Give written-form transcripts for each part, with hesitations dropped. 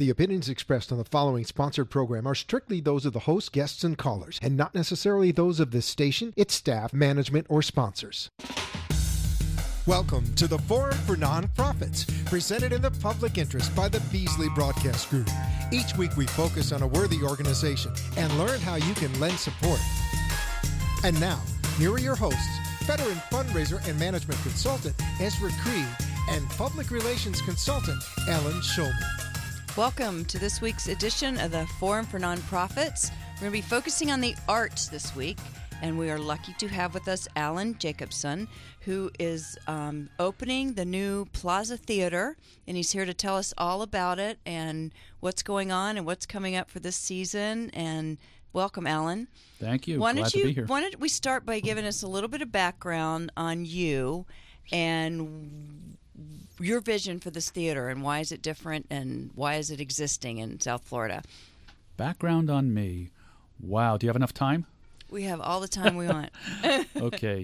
The opinions expressed on the following sponsored program are strictly those of the host, guests, and callers, and not necessarily those of this station, its staff, management, or sponsors. Welcome to the Forum for Nonprofits, presented in the public interest by the Beasley Broadcast Group. Each week we focus on a worthy organization and learn how you can lend support. And now, here are your hosts, veteran fundraiser and management consultant Ezra Creed and public relations consultant Ellen Schulman. Welcome to this week's edition of the Forum for Nonprofits. We're going to be focusing on the arts this week, and we are lucky to have with us Alan Jacobson, who is opening the new Plaza Theater, and he's here to tell us all about it and what's going on and what's coming up for this season. And welcome, Alan. Thank you. Glad to be here. Why don't we start by giving us a little bit of background on you and your vision for this theater, and why is it different, and why is it existing in South Florida? Background on me. Wow. Do you have enough time? We have all the time we want. Okay.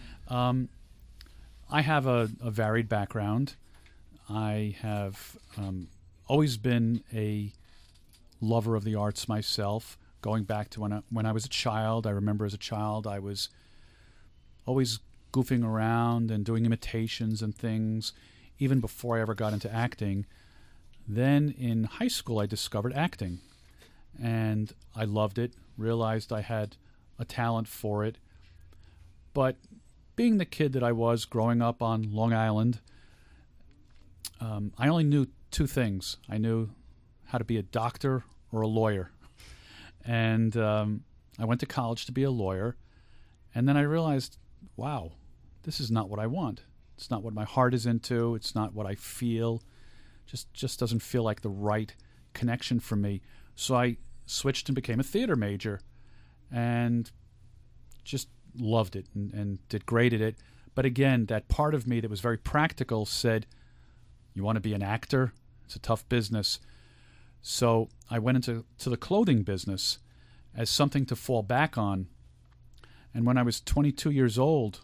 I have a varied background. I have always been a lover of the arts myself. Going back to when I was a child, I remember as a child I was always goofing around and doing imitations and things, even before I ever got into acting. Then in high school I discovered acting, and I loved it, realized I had a talent for it. But being the kid that I was growing up on Long Island, I only knew two things. I knew how to be a doctor or a lawyer. And I went to college to be a lawyer, and then I realized, wow, this is not what I want. It's not what my heart is into. It's not what I feel. Just doesn't feel like the right connection for me. So I switched and became a theater major, and just loved it and did great at it. But again, that part of me that was very practical said, you want to be an actor? It's a tough business. So I went into the clothing business as something to fall back on. And when I was 23 years old,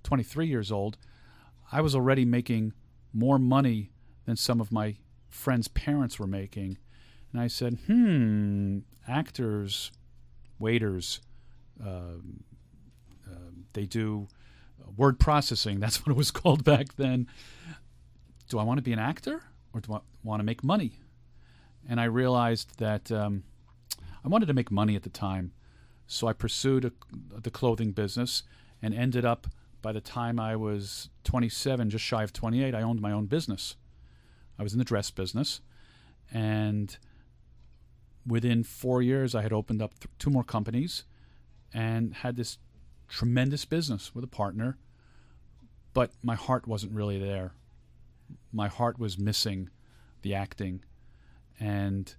I was already making more money than some of my friends' parents were making. And I said, actors, waiters, they do word processing. That's what it was called back then. Do I want to be an actor, or do I want to make money? And I realized that I wanted to make money at the time. So I pursued the clothing business and ended up, by the time I was 27, just shy of 28, I owned my own business. I was in the dress business. And within 4 years, I had opened up two more companies and had this tremendous business with a partner. But my heart wasn't really there. My heart was missing the acting. And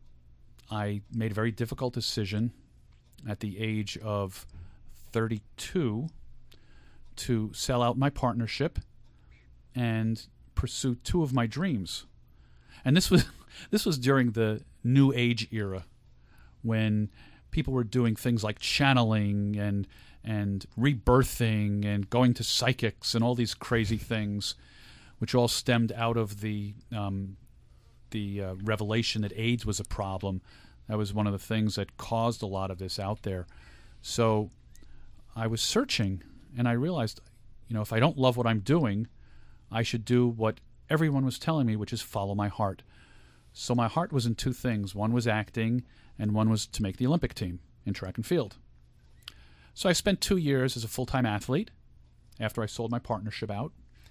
I made a very difficult decision at the age of 32 to sell out my partnership and pursue two of my dreams. And this was during the New Age era, when people were doing things like channeling and rebirthing and going to psychics and all these crazy things, which all stemmed out of the revelation that AIDS was a problem. That was one of the things that caused a lot of this out there. So I was searching, and I realized, if I don't love what I'm doing, I should do what everyone was telling me, which is follow my heart. So my heart was in two things. One was acting, and one was to make the Olympic team in track and field. So I spent 2 years as a full-time athlete after I sold my partnership out,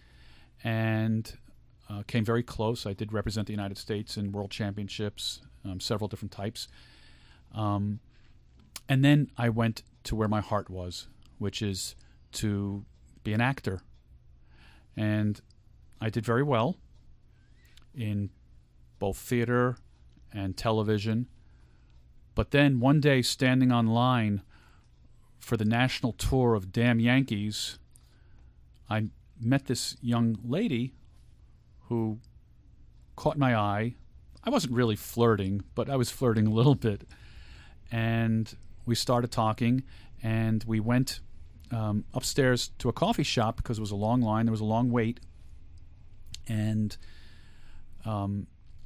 and came very close. I did represent the United States in world championships, several different types. And then I went to where my heart was, which is to be an actor. And I did very well in both theater and television. But then one day, standing on line for the national tour of Damn Yankees, I met this young lady who caught my eye. I wasn't really flirting, but I was flirting a little bit. And we started talking, and we went upstairs to a coffee shop because it was a long line. There was a long wait. And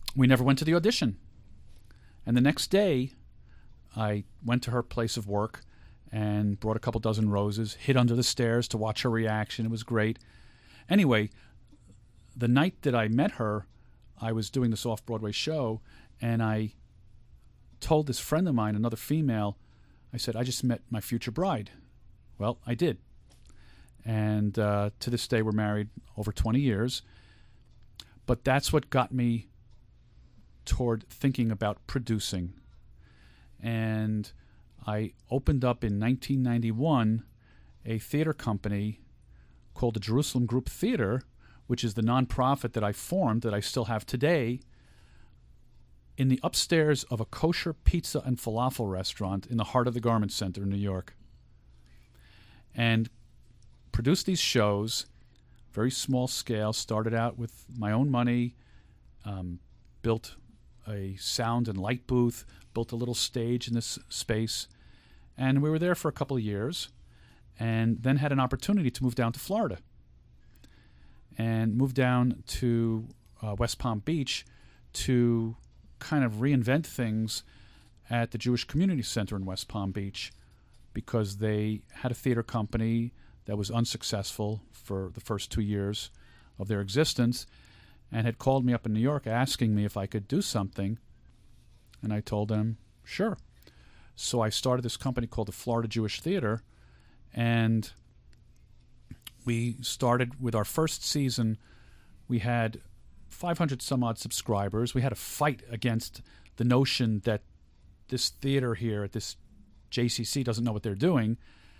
we never went to the audition. And the next day, I went to her place of work and brought a couple dozen roses, hid under the stairs to watch her reaction. It was great. Anyway, the night that I met her, I was doing this off-Broadway show, and I told this friend of mine, another female, I said, I just met my future bride. Well, I did. And to this day, we're married over 20 years. But that's what got me toward thinking about producing. And I opened up in 1991 a theater company called the Jerusalem Group Theater, which is the nonprofit that I formed, that I still have today, in the upstairs of a kosher pizza and falafel restaurant in the heart of the Garment Center in New York. And produced these shows, very small scale, started out with my own money, built a sound and light booth, built a little stage in this space, and we were there for a couple of years, and then had an opportunity to move down to Florida. And moved down to West Palm Beach to kind of reinvent things at the Jewish Community Center in West Palm Beach, because they had a theater company that was unsuccessful for the first 2 years of their existence, and had called me up in New York asking me if I could do something. And I told them, sure. So I started this company called the Florida Jewish Theater, and we started with our first season. We had 500 some odd subscribers. We had a fight against the notion that this theater here at this JCC doesn't know what they're doing.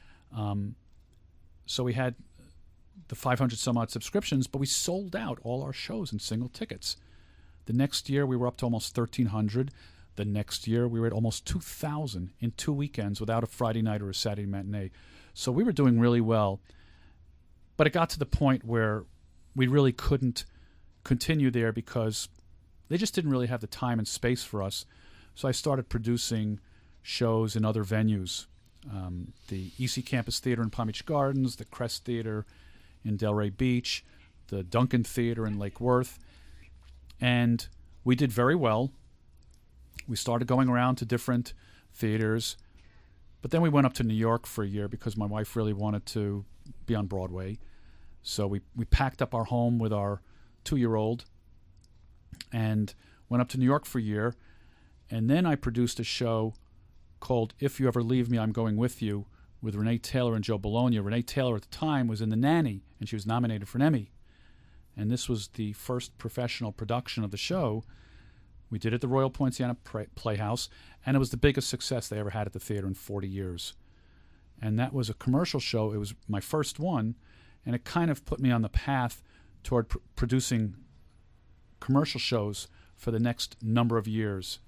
So we had the 500 some odd subscriptions, but we sold out all our shows in single tickets. The next year we were up to almost 1,300. The next year we were at almost 2,000 in 2 weekends without a Friday night or a Saturday matinee. So we were doing really well. But it got to the point where we really couldn't continue there because they just didn't really have the time and space for us. So I started producing shows in other venues. The EC Campus Theater in Palm Beach Gardens, the Crest Theater in Delray Beach, the Duncan Theater in Lake Worth. And we did very well. We started going around to different theaters. But then we went up to New York for a year because my wife really wanted to be on Broadway. So we packed up our home with our 2-year-old and went up to New York for a year. And then I produced a show called If You Ever Leave Me, I'm Going With You with Renee Taylor and Joe Bologna. Renee Taylor at the time was in The Nanny, and she was nominated for an Emmy. And this was the first professional production of the show. We did it at the Royal Poinciana Playhouse, and it was the biggest success they ever had at the theater in 40 years. And that was a commercial show. It was my first one, and it kind of put me on the path toward producing commercial shows for the next number of years.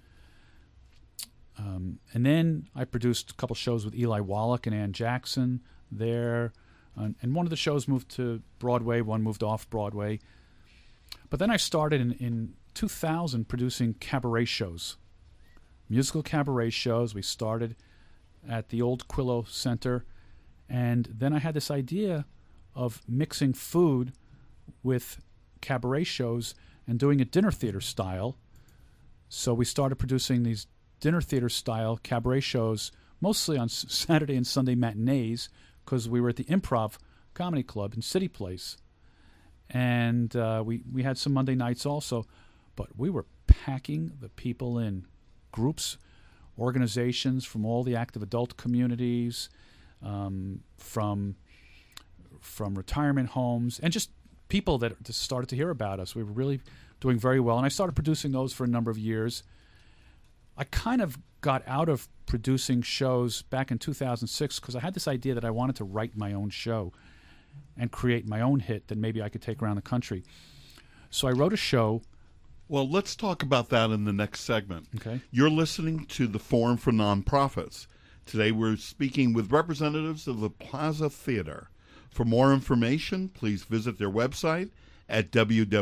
And then I produced a couple shows with Eli Wallach and Ann Jackson there. And one of the shows moved to Broadway, one moved off Broadway. But then I started in 2000 producing cabaret shows, musical cabaret shows. We started at the old Quillo Center. And then I had this idea of mixing food with cabaret shows and doing it dinner theater style. So we started producing these dinner theater style cabaret shows, mostly on Saturday and Sunday matinees, because we were at the Improv Comedy Club in City Place. And we had some Monday nights also, but we were packing the people in, groups, organizations from all the active adult communities, from retirement homes, and just people that just started to hear about us. We were really doing very well, and I started producing those for a number of years. I kind of got out of producing shows back in 2006 because I had this idea that I wanted to write my own show and create my own hit that maybe I could take around the country. So I wrote a show. Well, let's talk about that in the next segment. Okay. You're listening to the Forum for Nonprofits. Today we're speaking with representatives of the Plaza Theater. For more information, please visit their website at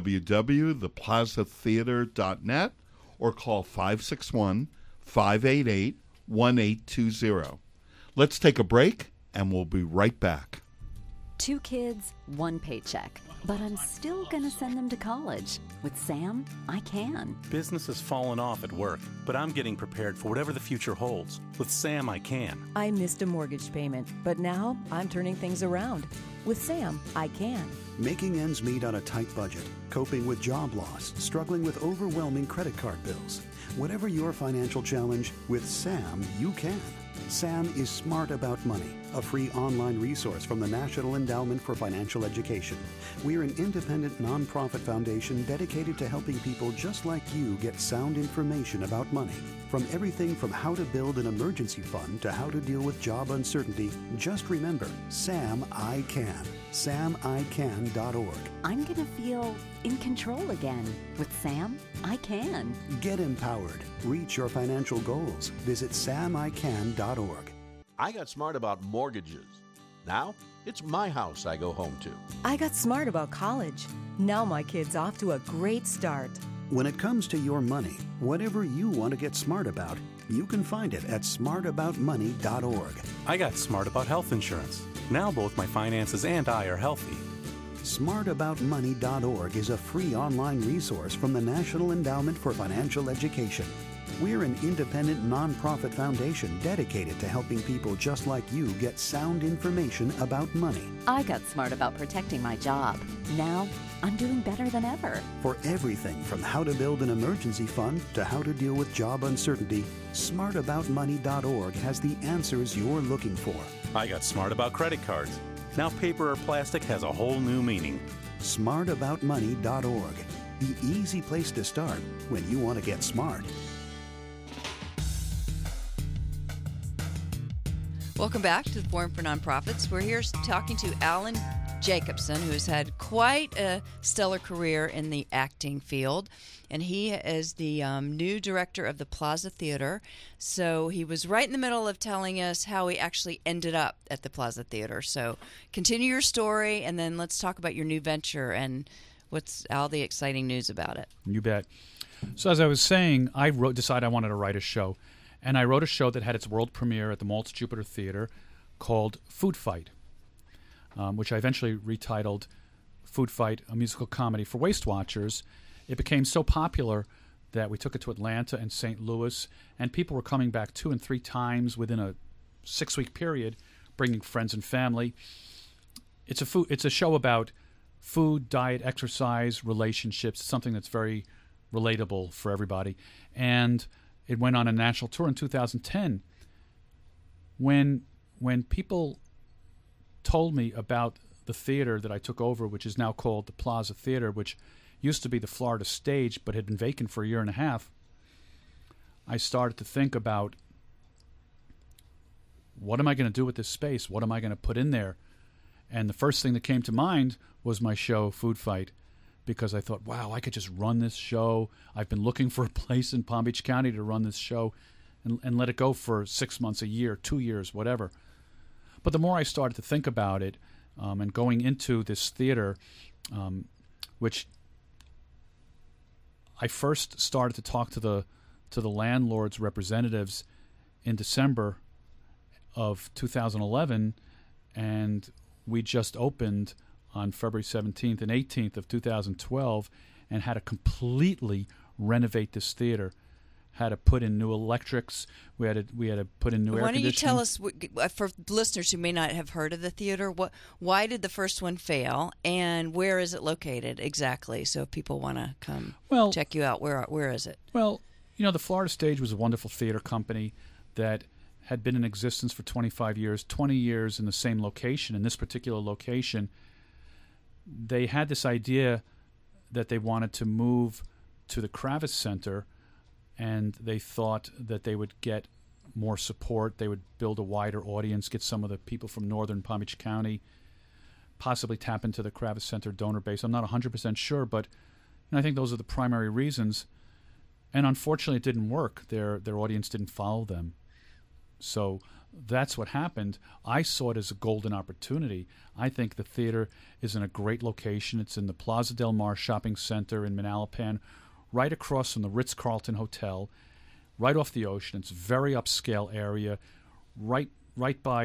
www.theplazatheater.net or call 561-588-1820. Let's take a break, and we'll be right back. 2 kids, 1 paycheck. But I'm still gonna send them to college. With Sam, I can. Business has fallen off at work, but I'm getting prepared for whatever the future holds. With Sam, I can. I missed a mortgage payment, but now I'm turning things around. With Sam, I can. Making ends meet on a tight budget, coping with job loss, struggling with overwhelming credit card bills. Whatever your financial challenge, with Sam, you can. Sam is Smart About Money, a free online resource from the National Endowment for Financial Education. We're an independent nonprofit foundation dedicated to helping people just like you get sound information about money. From everything from how to build an emergency fund to how to deal with job uncertainty, just remember, Sam I Can. SamICan.org. I'm gonna feel in control again. With Sam, I can. Get empowered. Reach your financial goals. Visit SamICan.org. I got smart about mortgages. Now, it's my house I go home to. I got smart about college. Now my kid's off to a great start. When it comes to your money, whatever you want to get smart about, you can find it at smartaboutmoney.org. I got smart about health insurance. Now both my finances and I are healthy. Smartaboutmoney.org is a free online resource from the National Endowment for Financial Education. We're an independent nonprofit foundation dedicated to helping people just like you get sound information about money. I got smart about protecting my job. Now, I'm doing better than ever. For everything from how to build an emergency fund to how to deal with job uncertainty, smartaboutmoney.org has the answers you're looking for. I got smart about credit cards. Now paper or plastic has a whole new meaning. Smartaboutmoney.org, the easy place to start when you want to get smart. Welcome back to the Forum for Nonprofits. We're here talking to Alan Jacobson, who has had quite a stellar career in the acting field, and he is the new director of the Plaza Theater. So he was right in the middle of telling us how he actually ended up at the Plaza Theater. So continue your story, and then let's talk about your new venture and what's all the exciting news about it. You bet. So as I was saying, I decided I wanted to write a show. And I wrote a show that had its world premiere at the Maltz Jupiter Theater called Food Fight, which I eventually retitled Food Fight, a musical comedy for Waste Watchers. It became so popular that we took it to Atlanta and St. Louis, and people were coming back 2 and 3 times within a 6-week period, bringing friends and family. It's a show about food, diet, exercise, relationships, something that's very relatable for everybody. And it went on a national tour in 2010. When people told me about the theater that I took over, which is now called the Plaza Theater, which used to be the Florida Stage but had been vacant for a year and a half, I started to think about, what am I going to do with this space? What am I going to put in there? And the first thing that came to mind was my show, Food Fight, because I thought, wow, I could just run this show. I've been looking for a place in Palm Beach County to run this show and let it go for 6 months, a year, 2 years, whatever. But the more I started to think about it and going into this theater, which I first started to talk to the landlord's representatives in December of 2011, and we just opened on February 17th and 18th of 2012 and had to completely renovate this theater. Had to put in new electrics. We had to put in new air conditioning. Why don't you tell us, for listeners who may not have heard of the theater, why did the first one fail, and where is it located exactly? So if people want to come check you out, where is it? Well, the Florida Stage was a wonderful theater company that had been in existence for 25 years, 20 years in the same location. In this particular location, they had this idea that they wanted to move to the Kravis Center, and they thought that they would get more support. They would build a wider audience, get some of the people from northern Palm Beach County, possibly tap into the Kravis Center donor base. I'm not 100% sure, but I think those are the primary reasons. And unfortunately, it didn't work. Their audience didn't follow them. So that's what happened. I saw it as a golden opportunity. I think the theater is in a great location. It's in the Plaza Del Mar Shopping Center in Manalapan, right across from the Ritz-Carlton Hotel, right off the ocean. It's a very upscale area, right by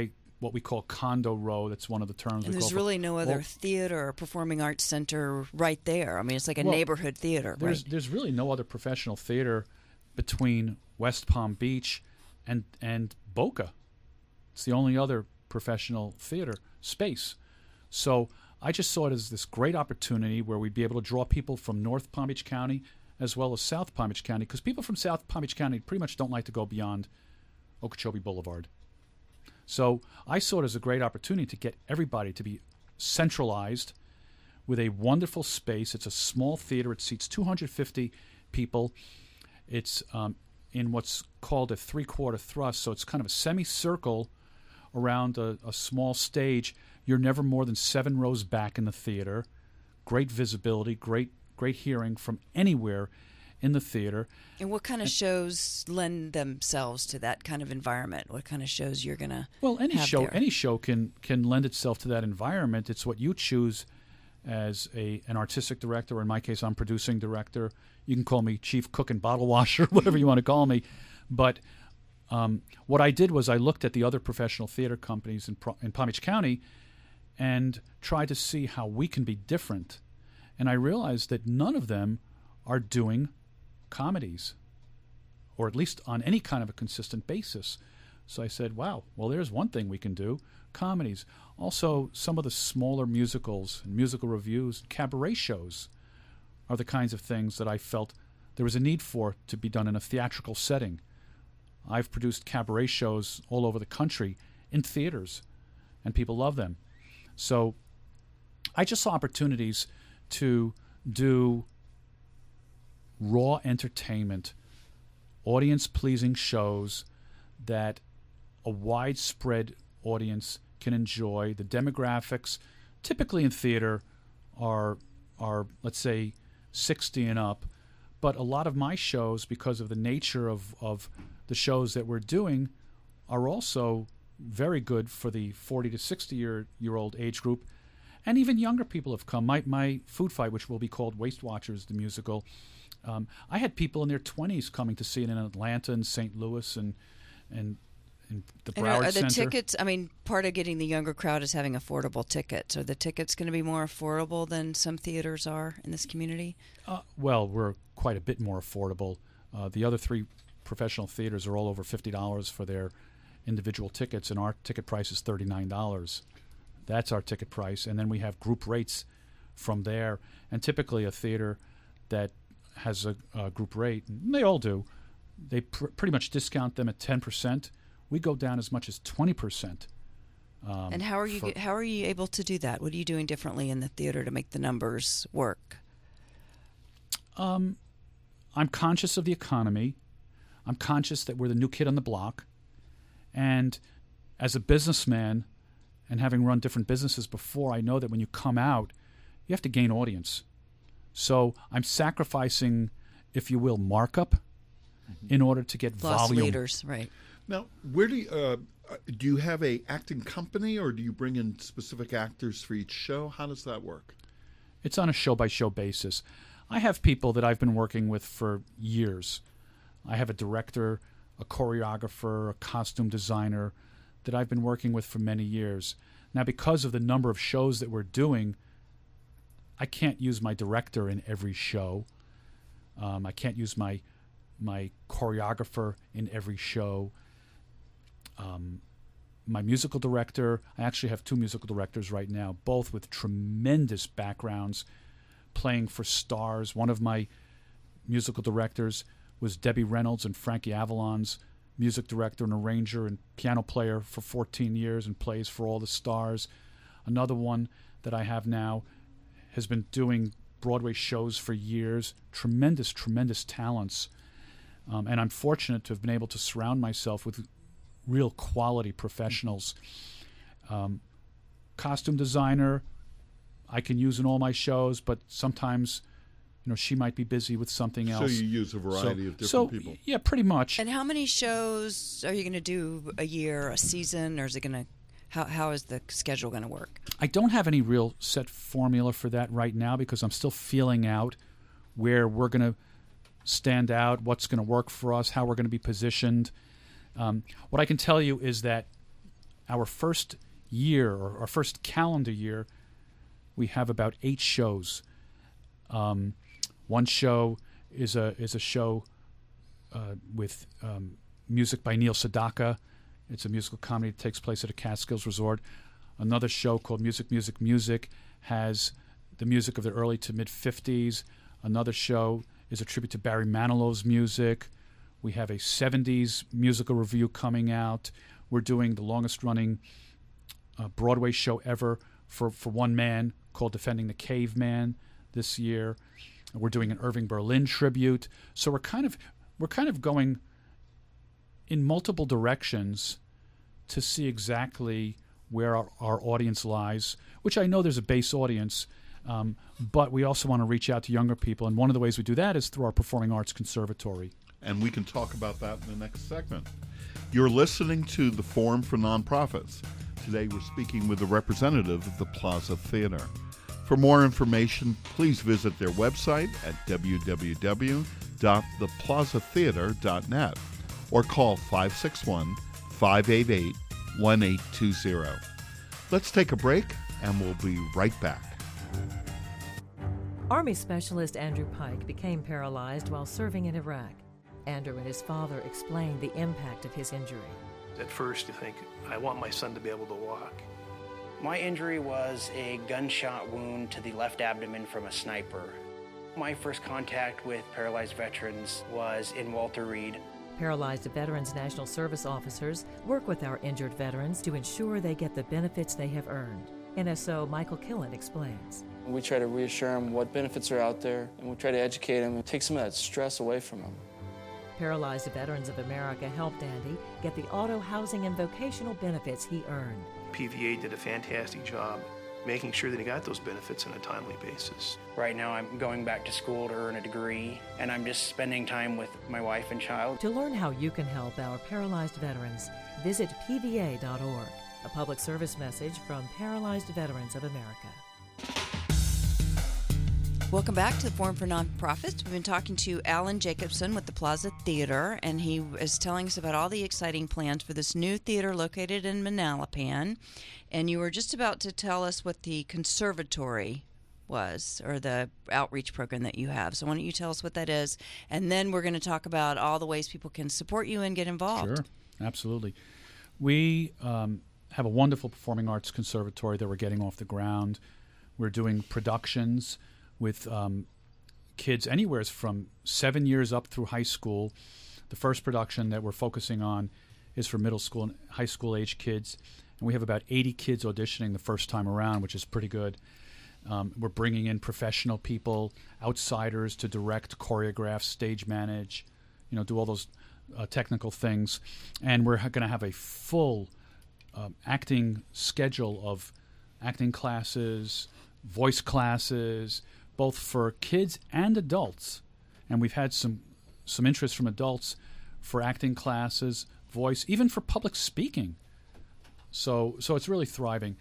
what we call condo row. That's one of the terms. And we there's call really no other theater or performing arts center right there. I mean, it's like a neighborhood theater. There's really no other professional theater between West Palm Beach and Boca. It's the only other professional theater space. So I just saw it as this great opportunity where we'd be able to draw people from North Palm Beach County as well as South Palm Beach County, because people from South Palm Beach County pretty much don't like to go beyond Okeechobee Boulevard. So I saw it as a great opportunity to get everybody to be centralized with a wonderful space. It's a small theater. It seats 250 people. It's in what's called a three-quarter thrust, so it's kind of a semicircle around a small stage. You're never more than 7 rows back in the theater. Great visibility, great hearing from anywhere in the theater. And what kind of shows lend themselves to that kind of environment? What kind of shows you're gonna any show can lend itself to that environment. It's what you choose as an artistic director, or in my case, I'm producing director. You can call me chief cook and bottle washer, whatever you want to call me. But what I did was I looked at the other professional theater companies in Palm Beach County and tried to see how we can be different. And I realized that none of them are doing comedies, or at least on any kind of a consistent basis. So I said, wow, well, there's one thing we can do, comedies. Also, some of the smaller musicals and musical reviews, cabaret shows are the kinds of things that I felt there was a need for to be done in a theatrical setting. I've produced cabaret shows all over the country in theaters, and people love them. So I just saw opportunities to do raw entertainment, audience-pleasing shows that a widespread audience can enjoy. The demographics, typically in theater, are let's say 60 and up. But a lot of my shows, because of the nature of the shows that we're doing, are also very good for the 40 to 60-year-old age group. And even younger people have come. My Food Fight, which will be called Waste Watchers, the musical, I had people in their 20s coming to see it in Atlanta and St. Louis and the Broward Center. Are the tickets, I mean, part of getting the younger crowd is having affordable tickets. Are the tickets going to be more affordable than some theaters are in this community? Well, we're quite a bit more affordable. The other 3 professional theaters are all over $50 for their individual tickets, and our ticket price is $39. That's our ticket price. And then we have group rates from there. And typically a theater that has a group rate, and they all do, they pretty much discount them at 10%. We go down as much as 20%. And how are you able to do that? What are you doing differently in the theater to make the numbers work? I'm conscious of the economy. I'm conscious that we're the new kid on the block. And as a businessman, and having run different businesses before, I know that when you come out, you have to gain audience. So I'm sacrificing, if you will, markup in order to get Lost volume. leaders, right. Now, where do you have a acting company, or do you bring in specific actors for each show? How does that work? It's on a show-by-show basis. I have people that I've been working with for years. I have a director, a choreographer, a costume designer that I've been working with for many years. Now, because of the number of shows that we're doing, I can't use my director in every show. I can't use my choreographer in every show. My musical director, I actually have 2 musical directors right now, both with tremendous backgrounds, playing for stars. One of my musical directors was Debbie Reynolds and Frankie Avalon's music director and arranger and piano player for 14 years and plays for all the stars. Another one that I have now has been doing Broadway shows for years. Tremendous, tremendous talents. And I'm fortunate to have been able to surround myself with real quality professionals. Costume designer, I can use in all my shows, but sometimes, she might be busy with something else. So you use a variety of different people. Yeah, pretty much. And how many shows are you going to do a year, a season, or is it going to? How is the schedule going to work? I don't have any real set formula for that right now because I'm still feeling out where we're going to stand out, what's going to work for us, how we're going to be positioned. What I can tell you is that our first year, or our first calendar year, we have about 8 shows. One show is a show with music by Neil Sedaka. It's a musical comedy that takes place at a Catskills resort. Another show called Music, Music, Music has the music of the early to mid-50s. Another show is a tribute to Barry Manilow's music. We have a 70s musical review coming out. We're doing the longest-running Broadway show ever for one man called Defending the Caveman this year. We're doing an Irving Berlin tribute. So we're kind of going in multiple directions to see exactly where our audience lies, which I know there's a base audience, but we also want to reach out to younger people. And one of the ways we do that is through our Performing Arts Conservatory. And we can talk about that in the next segment. You're listening to the Forum for Nonprofits. Today we're speaking with a representative of the Plaza Theater. For more information, please visit their website at www.theplazatheater.net or call 561-588-1820. Let's take a break, and we'll be right back. Army Specialist Andrew Pike became paralyzed while serving in Iraq. Andrew and his father explained the impact of his injury. At first, you think, I want my son to be able to walk. My injury was a gunshot wound to the left abdomen from a sniper. My first contact with paralyzed veterans was in Walter Reed. Paralyzed Veterans National Service officers work with our injured veterans to ensure they get the benefits they have earned. NSO Michael Killen explains. We try to reassure them what benefits are out there, and we try to educate them and take some of that stress away from them. Paralyzed Veterans of America helped Andy get the auto, housing, and vocational benefits he earned. PVA did a fantastic job making sure that he got those benefits on a timely basis. Right now I'm going back to school to earn a degree, and I'm just spending time with my wife and child. To learn how you can help our paralyzed veterans, visit pva.org, a public service message from Paralyzed Veterans of America. Welcome back to the Forum for Nonprofits. We've been talking to Alan Jacobson with the Plaza Theater, and he is telling us about all the exciting plans for this new theater located in Manalapan. And you were just about to tell us what the conservatory was, or the outreach program that you have. So why don't you tell us what that is, and then we're going to talk about all the ways people can support you and get involved. Sure, absolutely. We have a wonderful performing arts conservatory that we're getting off the ground. We're doing productions with kids anywhere from 7 years up through high school. The first production that we're focusing on is for middle school and high school age kids, and we have about 80 kids auditioning the first time around, which is pretty good. We're bringing in professional people, outsiders, to direct, choreograph, stage manage, do all those technical things. And we're going to have a full acting schedule of acting classes, voice classes, both for kids and adults. And we've had some interest from adults for acting classes, voice, even for public speaking. So it's really thriving.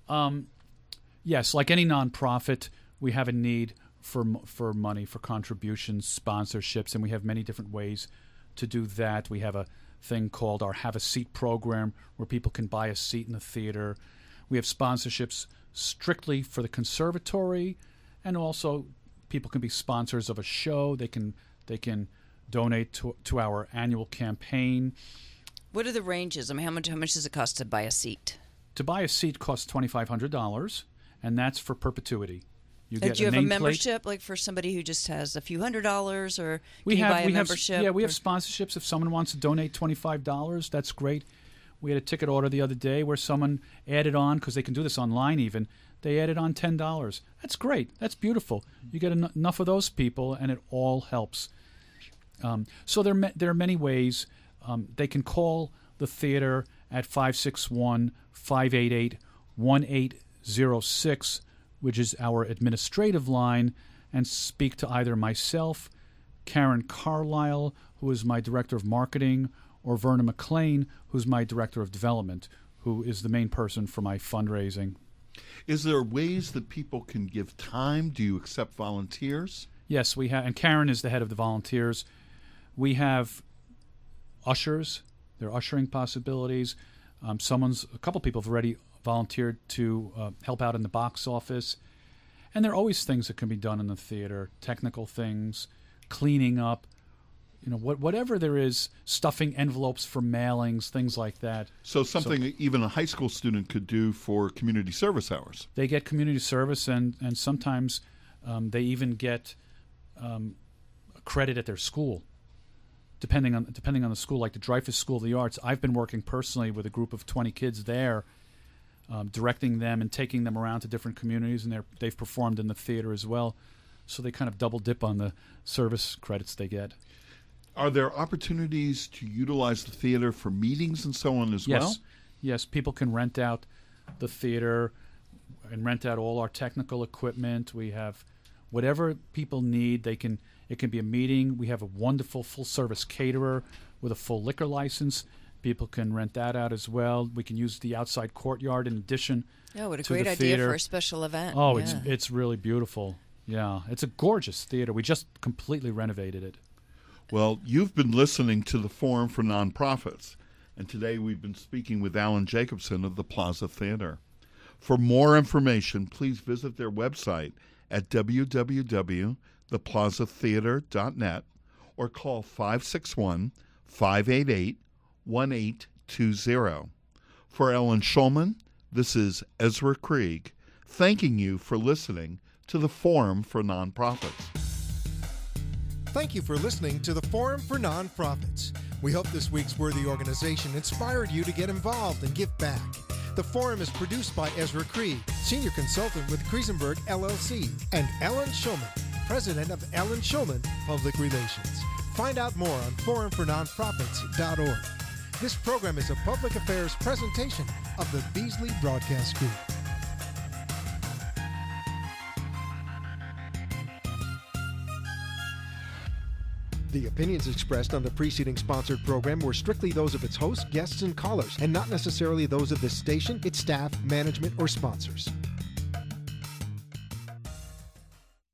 Yes, like any nonprofit, we have a need for money, for contributions, sponsorships, and we have many different ways to do that. We have a thing called our Have a Seat program, where people can buy a seat in the theater. We have sponsorships strictly for the conservatory, and also people can be sponsors of a show. They can donate to our annual campaign. What are the ranges? I mean, how much does it cost to buy a seat? To buy a seat costs $2,500, and that's for perpetuity. You get do you have a nameplate. membership, like for somebody who just has a few $100s, or can you buy a membership? Yeah, we have sponsorships. If someone wants to donate $25, that's great. We had a ticket order the other day where someone added on, because they can do this online even, they added on $10. That's great. That's beautiful. You get enough of those people, and it all helps. So there are many ways. They can call the theater at 561-588-1806, which is our administrative line, and speak to either myself, Karen Carlisle, who is my director of marketing, or Verna McLean, who's my director of development, who is the main person for my fundraising. Is there ways that people can give time? Do you accept volunteers? Yes, we have, and Karen is the head of the volunteers. We have ushers. There are ushering possibilities. A couple people have already volunteered to help out in the box office. And there are always things that can be done in the theater, technical things, cleaning up, whatever there is, stuffing envelopes for mailings, things like that. So even a high school student could do for community service hours. They get community service, and sometimes they even get credit at their school, depending on the school, like the Dreyfus School of the Arts. I've been working personally with a group of 20 kids there, directing them and taking them around to different communities, and they've performed in the theater as well. So they kind of double dip on the service credits they get. Are there opportunities to utilize the theater for meetings and so on as well? Yes, people can rent out the theater and rent out all our technical equipment. We have whatever people need. It can be a meeting. We have a wonderful full-service caterer with a full liquor license. People can rent that out as well. We can use the outside courtyard in addition to the theater. Oh, what a great idea for a special event. Oh, yeah. It's really beautiful. Yeah, it's a gorgeous theater. We just completely renovated it. Well, you've been listening to the Forum for Nonprofits, and today we've been speaking with Alan Jacobson of the Plaza Theater. For more information, please visit their website at www.theplazatheater.net or call 561-588-1820. For Ellen Schulman, this is Ezra Krieg, thanking you for listening to the Forum for Nonprofits. Thank you for listening to the Forum for Nonprofits. We hope this week's worthy organization inspired you to get involved and give back. The Forum is produced by Ezra Krieg, Senior Consultant with Krisenberg LLC, and Ellen Schulman, President of Ellen Schulman Public Relations. Find out more on forumfornonprofits.org. This program is a public affairs presentation of the Beasley Broadcast Group. The opinions expressed on the preceding sponsored program were strictly those of its hosts, guests, and callers, and not necessarily those of this station, its staff, management, or sponsors.